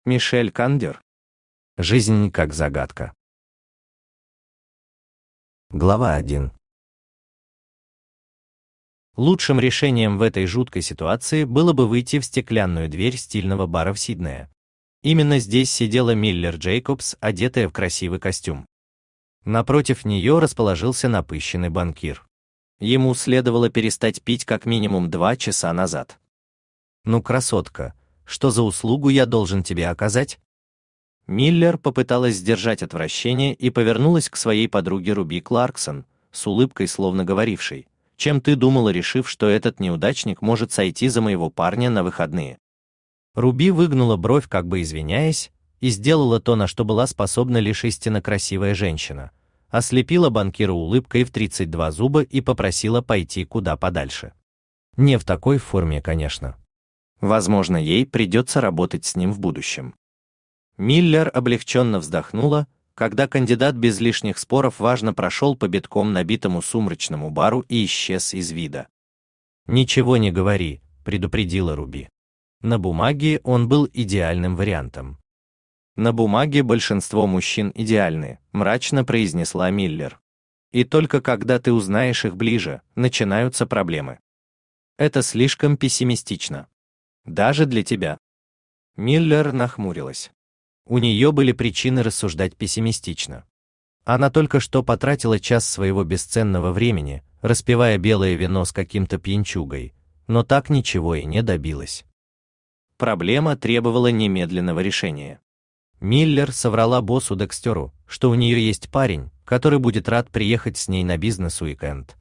Мишель Кандер. Жизнь как загадка. Глава 1. Лучшим решением в этой жуткой ситуации было бы выйти в стеклянную дверь стильного бара в Сиднее. Именно здесь сидела Миллер Джейкобс, одетая в красивый костюм. Напротив нее расположился напыщенный банкир. Ему следовало перестать пить как минимум 2 часа назад. «Ну, красотка, что за услугу я должен тебе оказать?» Миллер попыталась сдержать отвращение и повернулась к своей подруге Руби Кларксон, с улыбкой словно говорившей: «Чем ты думала, решив, что этот неудачник может сойти за моего парня на выходные?» Руби выгнула бровь, как бы извиняясь, и сделала то, на что была способна лишь истинно красивая женщина. Ослепила банкира улыбкой в 32 зуба и попросила пойти куда подальше. Не в такой форме, конечно. Возможно, ей придется работать с ним в будущем. Миллер облегченно вздохнула, когда кандидат без лишних споров важно прошел по битком набитому сумрачному бару и исчез из вида. «Ничего не говори», — предупредила Руби. На бумаге он был идеальным вариантом. «На бумаге большинство мужчин идеальны», — мрачно произнесла Миллер. «И только когда ты узнаешь их ближе, начинаются проблемы. Это слишком пессимистично. Даже для тебя». Миллер нахмурилась. У нее были причины рассуждать пессимистично. Она только что потратила час своего бесценного времени, распивая белое вино с каким-то пьянчугой, но так ничего и не добилась. Проблема требовала немедленного решения. Миллер соврала боссу Декстеру, что у нее есть парень, который будет рад приехать с ней на бизнес-уикенд.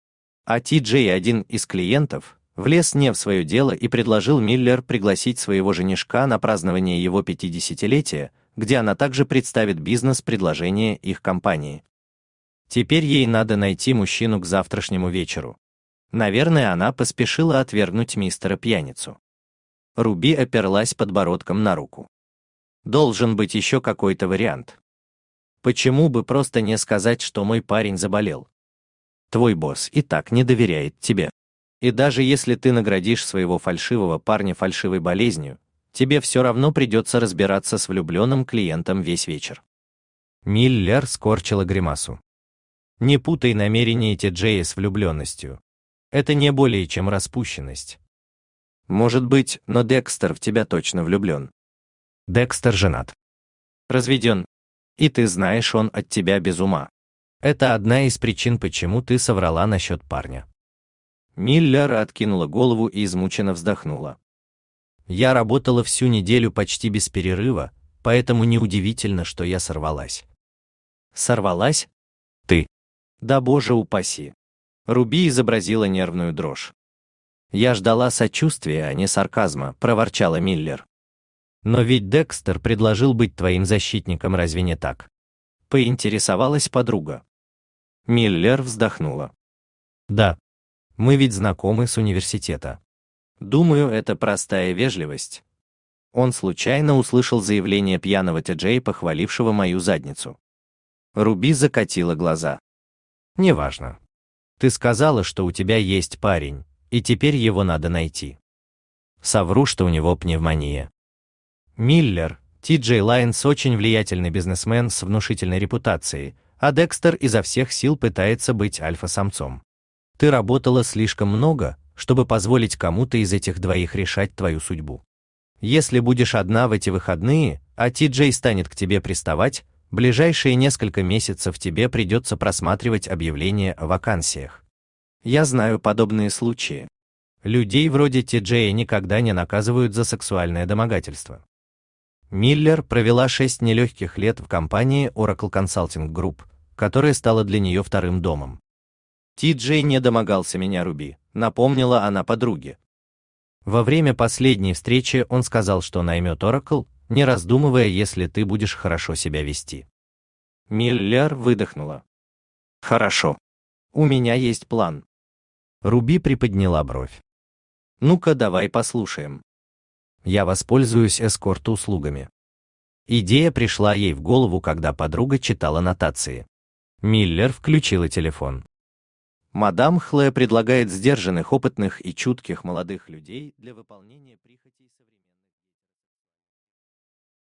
А Ти-Джей, один из клиентов, влез не в свое дело и предложил Миллер пригласить своего женишка на празднование его 50-летия, где она также представит бизнес-предложение их компании. Теперь ей надо найти мужчину к завтрашнему вечеру. Наверное, она поспешила отвергнуть мистера-пьяницу. Руби оперлась подбородком на руку. Должен быть еще какой-то вариант. Почему бы просто не сказать, что мой парень заболел? Твой босс и так не доверяет тебе. И даже если ты наградишь своего фальшивого парня фальшивой болезнью, тебе все равно придется разбираться с влюбленным клиентом весь вечер. Миллер скорчила гримасу. Не путай намерения Ти-Джея с влюбленностью. Это не более чем распущенность. Может быть, но Декстер в тебя точно влюблен. Декстер женат. Разведен. И ты знаешь, он от тебя без ума. Это одна из причин, почему ты соврала насчет парня. Миллер откинула голову и измученно вздохнула. Я работала всю неделю почти без перерыва, поэтому неудивительно, что я сорвалась. Сорвалась? Ты? Да боже упаси. Руби изобразила нервную дрожь. Я ждала сочувствия, а не сарказма, проворчала Миллер. Но ведь Декстер предложил быть твоим защитником, разве не так? Поинтересовалась подруга. Миллер вздохнула. Да. Мы ведь знакомы с университета. Думаю, это простая вежливость. Он случайно услышал заявление пьяного Ти-Джея, похвалившего мою задницу. Руби закатила глаза. Неважно. Ты сказала, что у тебя есть парень, и теперь его надо найти. Совру, что у него пневмония. Миллер, Ти-Джей Лайнс очень влиятельный бизнесмен с внушительной репутацией, а Декстер изо всех сил пытается быть альфа-самцом. Ты работала слишком много, чтобы позволить кому-то из этих двоих решать твою судьбу. Если будешь одна в эти выходные, а Ти-Джей станет к тебе приставать, ближайшие несколько месяцев тебе придется просматривать объявления о вакансиях. Я знаю подобные случаи. Людей вроде Ти-Джея никогда не наказывают за сексуальное домогательство. Миллер провела 6 нелегких лет в компании Oracle Consulting Group, которая стала для нее вторым домом. Ти-Джей не домогался меня, Руби, напомнила она подруге. Во время последней встречи он сказал, что наймет Oracle, не раздумывая, если ты будешь хорошо себя вести. Миллер выдохнула. Хорошо. У меня есть план. Руби приподняла бровь. Ну-ка, давай послушаем. Я воспользуюсь эскорт-услугами. Идея пришла ей в голову, когда подруга читала нотации. Миллер включила телефон. Мадам Хлэ предлагает сдержанных, опытных и чутких молодых людей для выполнения прихотей современных.